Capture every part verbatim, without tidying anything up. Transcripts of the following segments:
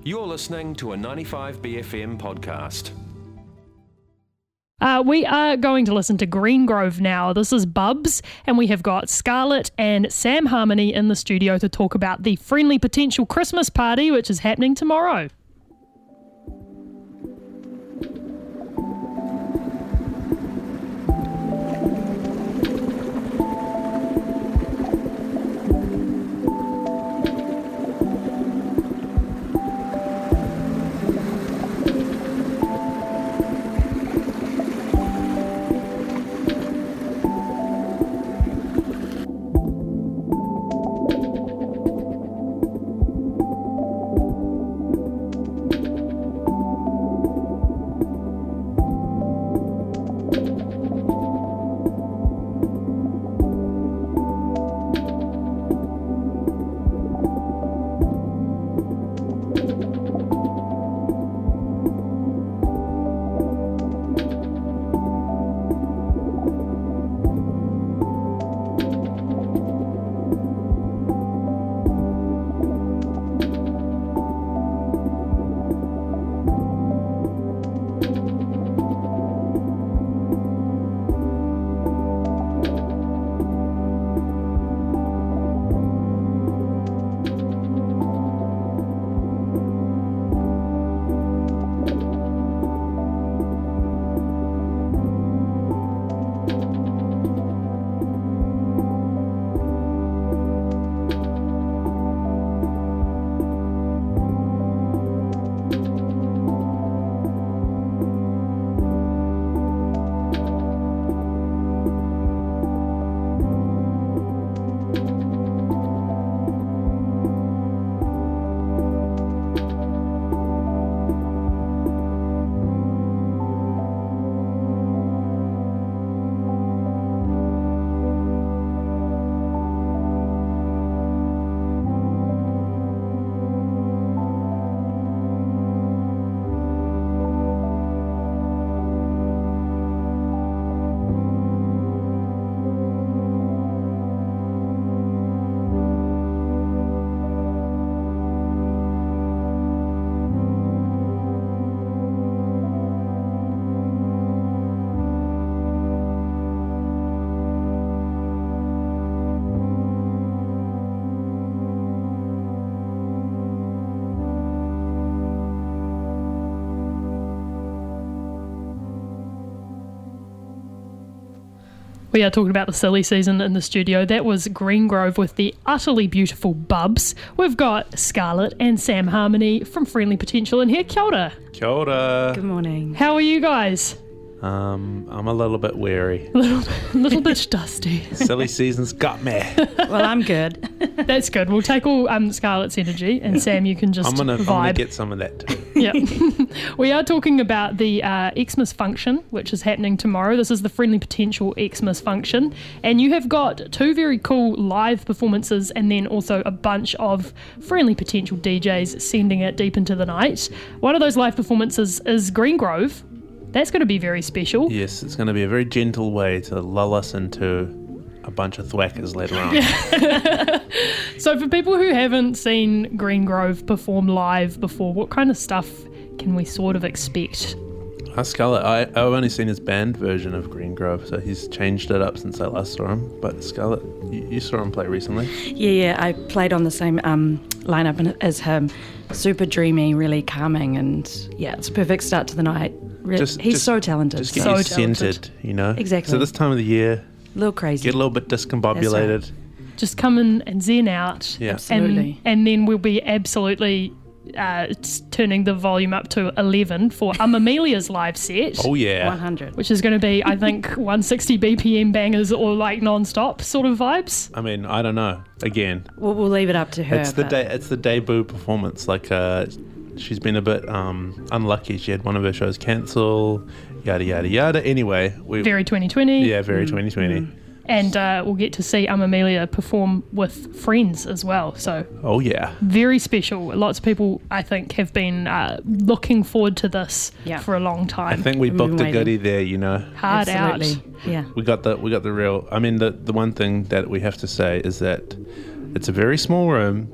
You're listening to a ninety-five B F M podcast. Uh, we are going to listen to Greengrove now. This is Bubs, and we have got Scarlett and Sam Harmony in the studio to talk about the Friendly Potential Christmas party, which is happening tomorrow. We are talking about the silly season in the studio. That was Greengrove with the utterly beautiful Bubs. We've got Scarlett and Sam Harmony from Friendly Potential in here. Kia ora. Kia ora. Good morning. How are you guys? Um, I'm a little bit weary. A little, little bit dusty. Silly season's got me. Well, I'm good. That's good. We'll take all um, Scarlett's energy, and Sam, you can just I'm gonna, vibe. I'm gonna get some of that too. Yeah. We are talking about the uh, Xmas function, which is happening tomorrow. This is the Friendly Potential Xmas function. And you have got two very cool live performances and then also a bunch of Friendly Potential D Js sending it deep into the night. One of those live performances is Greengrove. That's going to be very special. Yes, it's going to be a very gentle way to lull us into a bunch of thwackers later on. So for people who haven't seen Greengrove perform live before, what kind of stuff can we sort of expect? Uh, Scarlett, I, I've only seen his band version of Greengrove, so he's changed it up since I last saw him. But Scarlett, you, you saw him play recently. Yeah, yeah, I played on the same um, lineup as him. Super dreamy, really calming, and yeah, it's a perfect start to the night. Re- Just- he's just- so talented. Just get So you talented. scented, you know? Exactly. So this time of the year, a little crazy. get a little bit discombobulated. Just come in and zen out. Yeah. Absolutely. And, and then we'll be absolutely uh, s- turning the volume up to eleven for Um Amelia's live set. Oh, yeah. one hundred. Which is going to be, I think, one sixty B P M bangers or like non-stop sort of vibes. I mean, I don't know. Again, We'll, we'll leave it up to her. it's the but- day. It's the debut performance. Like, uh, she's been a bit um, unlucky. She had one of her shows cancel, yada yada yada. Anyway, we Very twenty twenty. yeah, very twenty twenty. And uh, we'll get to see Um Amelia perform with friends as well. So Oh yeah, very special. Lots of people, I think, have been uh, looking forward to this Yeah. for a long I time. think we We've been booked a waiting. goodie there. You know, Hard out. Absolutely. Yeah. we got the we got the real. I mean, the the one thing that we have to say is that it's a very small room,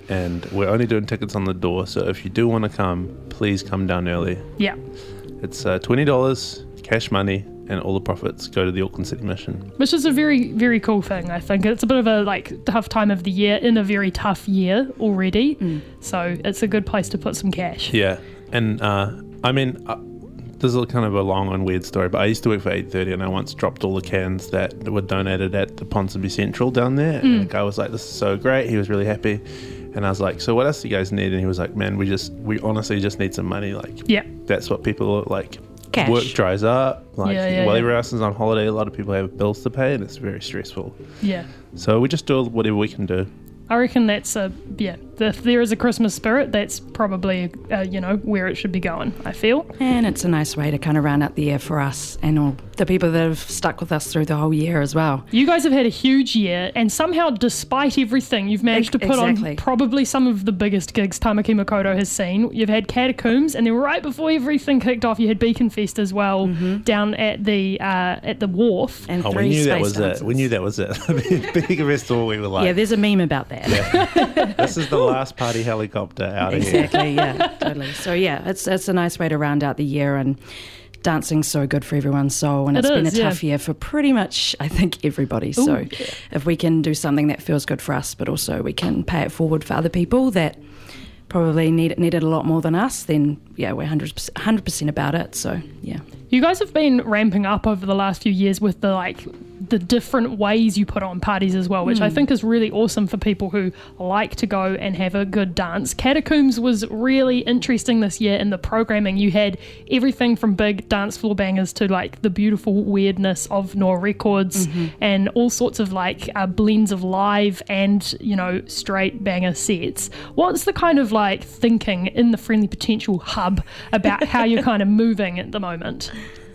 and we're only doing tickets on the door. So if you do want to come, please come down early. Yeah. It's uh, twenty dollars cash money, and all the profits go to the Auckland City Mission. Which is a very, very cool thing, I think. It's a bit of a like tough time of the year in a very tough year already. Mm. So it's a good place to put some cash. Yeah. And uh, I mean, uh, this is a kind of a long and weird story, but I used to work for eight thirty, and I once dropped all the cans that were donated at the Ponsonby Central down there. Mm. And the guy was like, this is so great. He was really happy. And I was like, so what else do you guys need? And he was like, man, we just, we honestly just need some money. Like, yeah, that's what people are like. Cash. Work dries up. Like, yeah, yeah, while yeah. everyone else is on holiday, a lot of people have bills to pay, and it's very stressful. Yeah. So we just do whatever we can do. I reckon that's a, yeah, if there is a Christmas spirit, that's probably, uh, you know, where it should be going, I feel. And it's a nice way to kind of round out the year for us and all the people that have stuck with us through the whole year as well. You guys have had a huge year, and somehow, despite everything, you've managed to put exactly. on probably some of the biggest gigs Tamaki Makoto has seen. You've had Catacombs, and then right before everything kicked off, you had Beacon Fest as well, mm-hmm. down at the uh, at the wharf. And oh, three we knew space that was dances. it. We knew that was it. Beacon Festival, we were like, yeah, there's a meme about that. Yeah. This is the last party helicopter out exactly, of here. yeah, totally. So yeah, it's it's a nice way to round out the year, and dancing's so good for everyone's soul, and It it's been a is, yeah. tough year for pretty much, I think, everybody. Ooh, so yeah. if we can do something that feels good for us, but also we can pay it forward for other people that probably need it, need it a lot more than us, then yeah, we're one hundred percent about it. So yeah. You guys have been ramping up over the last few years with the like the different ways you put on parties as well, which mm. I think is really awesome for people who like to go and have a good dance. Catacombs was really interesting this year in the programming. You had everything from big dance floor bangers to like the beautiful weirdness of Noah Records mm-hmm. and all sorts of like uh, blends of live and, you know, straight banger sets. What's the kind of like thinking in the Friendly Potential hub about how you're kind of moving at the moment?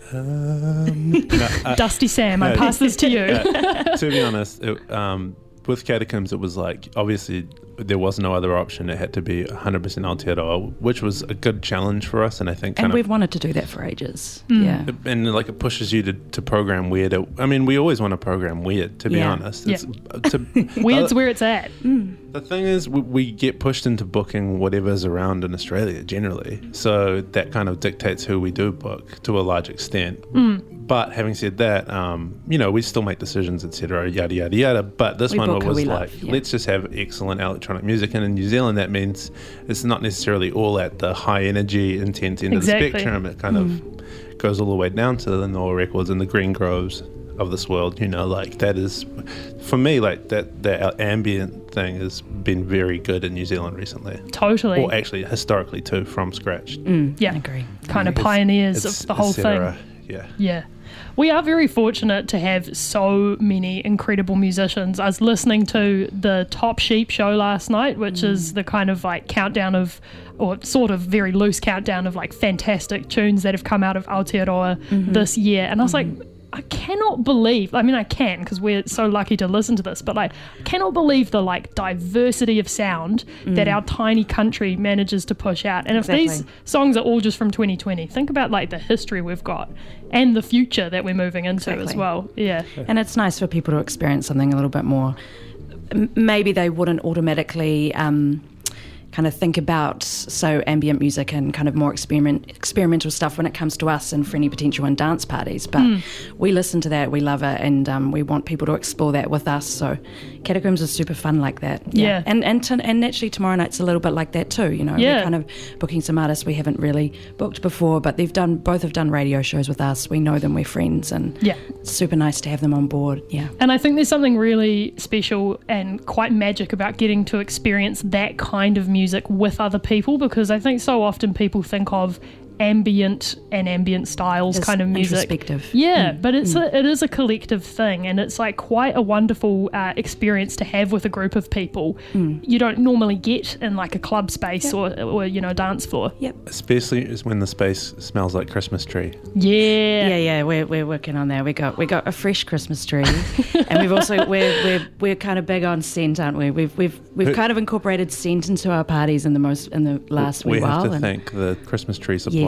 Um, no, uh, Dusty Sam, I no, pass this to you. uh, to be honest, it, um, with Catacombs, it was like, obviously, there was no other option. It had to be one hundred percent Aotearoa, which was a good challenge for us, and I think kind And of, we've wanted to do that for ages. Mm. Yeah. and like it pushes you to, to program weird. It, I mean, we always want to program weird, to be Yeah. honest. Yeah. It's, to, Weird's uh, where it's at. Mm. The thing is, we, we get pushed into booking whatever's around in Australia generally. So that kind of dictates who we do book to a large extent. Mm. But having said that, um, you know, we still make decisions, et cetera, yada, yada, yada. But this We one book who was we like, love, yeah. let's just have excellent electronic music. And in New Zealand, that means it's not necessarily all at the high energy, intense end Exactly. of the spectrum. It kind Mm. of goes all the way down to the Noah Records and the Green Groves of this world. You know, like that is, for me, like that, that ambient thing has been very good in New Zealand recently. Totally. Or actually, historically too, from scratch. Mm. Yeah. I agree. Kind of It's- pioneers it's of the whole et cetera. thing. Yeah. Yeah. We are very fortunate to have so many incredible musicians. I was listening to the Top Sheep show last night, which mm. is the kind of like countdown of, or sort of very loose countdown of like fantastic tunes that have come out of Aotearoa mm-hmm. this year. And I was mm-hmm. like, I cannot believe, I mean, I can because we're so lucky to listen to this, but like, I cannot believe the like diversity of sound mm. that our tiny country manages to push out. And exactly. if these songs are all just from twenty twenty, think about like the history we've got and the future that we're moving into exactly. as well. Yeah. And it's nice for people to experience something a little bit more. M- maybe they wouldn't automatically um, kind of think about so ambient music and kind of more experiment experimental stuff when it comes to us and Friendly Potential and dance parties, but mm. we listen to that, we love it, and um, we want people to explore that with us. So Catacombs is super fun like that. Yeah, yeah. and and to, and actually tomorrow night's a little bit like that too. You know, yeah. we're kind of booking some artists we haven't really booked before, but they've done both have done radio shows with us. We know them, we're friends, and yeah, it's super nice to have them on board. Yeah, and I think there's something really special and quite magic about getting to experience that kind of music with other people, because I think so often people think of ambient and ambient styles it's kind of music. Introspective. Yeah, mm. but it's mm. a, it is a collective thing, and it's like quite a wonderful uh, experience to have with a group of people. Mm. You don't normally get in like a club space yep. or, or you know dance floor. Yep. Especially is when the space smells like Christmas tree. Yeah. Yeah, yeah. We're we're working on that. We got we got a fresh Christmas tree, and we've also we're we're we're kind of big on scent, aren't we? We've we've we've Who, kind of incorporated scent into our parties in the most in the last we wee while. have to and thank the Christmas tree supplier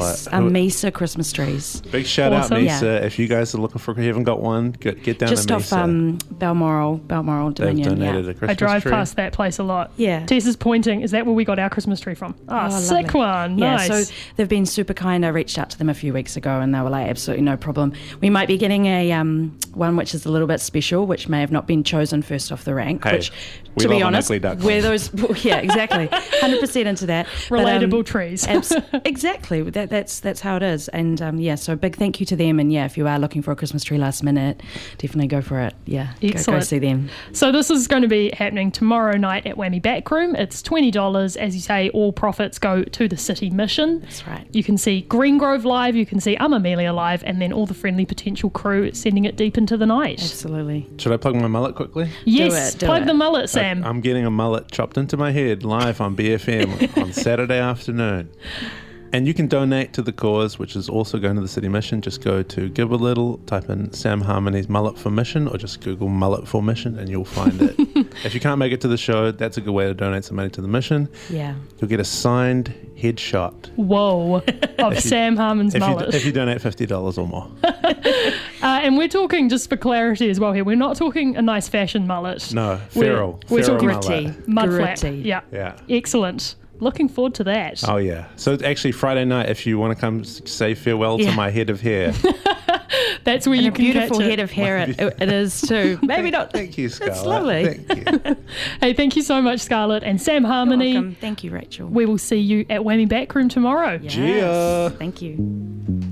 Yes, What? um, Who- Mesa Christmas trees. Big shout Awesome. out, Mesa. Yeah. If you guys are looking for, if you haven't got one, get, get down Just to off Mesa. um, Balmoral, Balmoral They've Dominion. donated yeah. a Christmas I drive tree. past that place a lot. Yeah. Tess is pointing. Is that where we got our Christmas tree from? Oh, Oh, sick lovely. one. Yeah, Nice. so they've been super kind. I reached out to them a few weeks ago and they were like, absolutely no problem. We might be getting a um, one which is a little bit special, which may have not been chosen first off the rank, Hey, which, we to be love an honest, ugly duckling. where those, well, yeah, exactly, one hundred percent into that. But, um, Relatable trees. abs- exactly, that, that's that's how it is. And um, yeah, so big thank you to them. And yeah, if you are looking for a Christmas tree last minute, definitely go for it. Yeah, go, go Excellent. see them. So this is going to be happening tomorrow night at Whammy Backroom. It's twenty dollars. As you say, all profits go to the City Mission. That's right. You can see Greengrove live, you can see I'm Amelia live, and then all the Friendly Potential crew sending it deep into the night. Absolutely. Should I plug my mullet quickly? Yes, it, do plug it. the mullet, Sam. I'm getting a mullet chopped into my head live on B F M on Saturday afternoon. And you can donate to the cause, which is also going to the City Mission. Just go to Give a Little, type in Sam Harmony's Mullet for Mission, or just Google Mullet for Mission and you'll find it. If you can't make it to the show, that's a good way to donate some money to the mission. Yeah. You'll get a signed headshot Whoa, of Sam Harmon's if you, mullet. if you donate fifty dollars or more. Uh, and we're talking, just for clarity as well here, we're not talking a nice fashion mullet. No, We're- feral. we're feral talking Gritty. mullet. Mud Gritty. flap. Yeah. Yeah. Excellent. Looking forward to that. Oh, yeah. So it's actually Friday night, if you want to come s- say farewell Yeah. to my head of hair. That's where And you a can beautiful catch it. head of hair it, it is too. Maybe not. Thank you, Scarlett. It's lovely. Thank you. Hey, thank you so much, Scarlett and Sam Harmony. Welcome. Thank you, Rachel. We will see you at Whammy Backroom tomorrow. Yes. Gia. Thank you.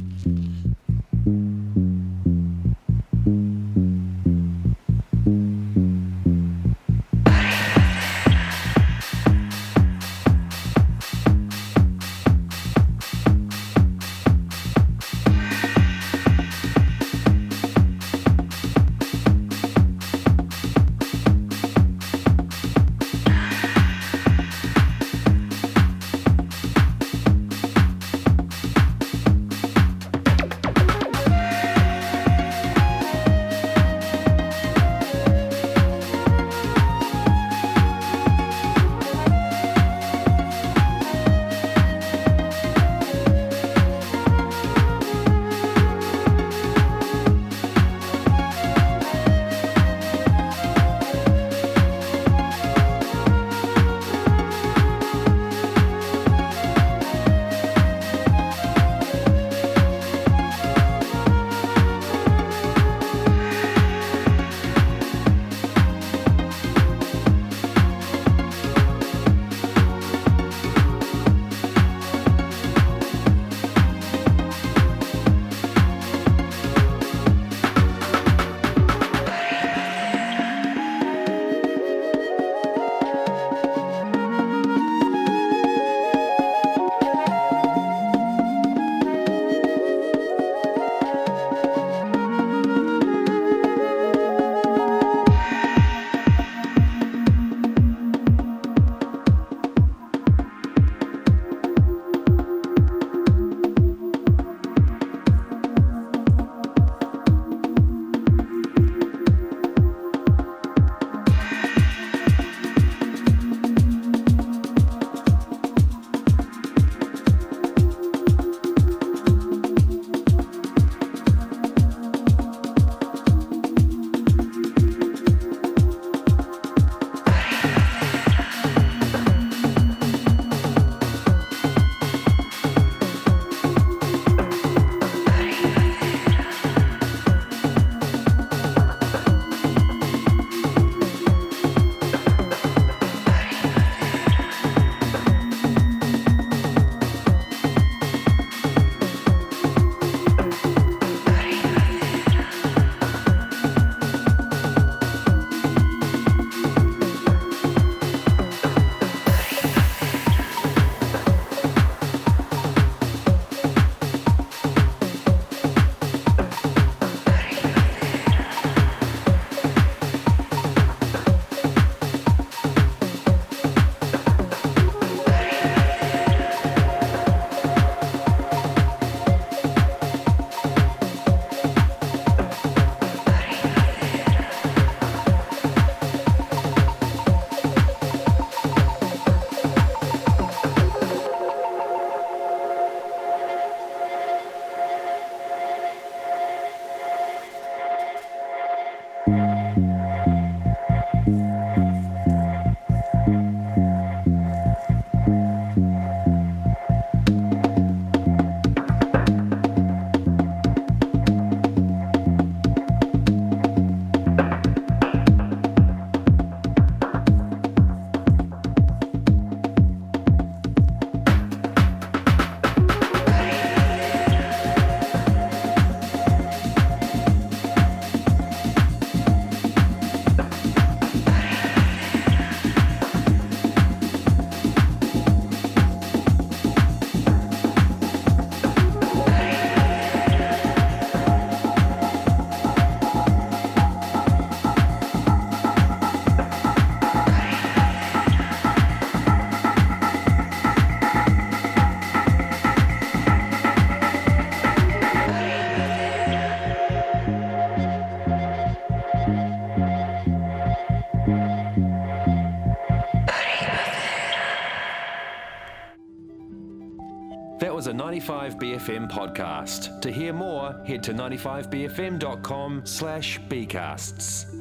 That was a ninety-five B F M podcast. To hear more, head to ninety-five b f m dot com slash bcasts.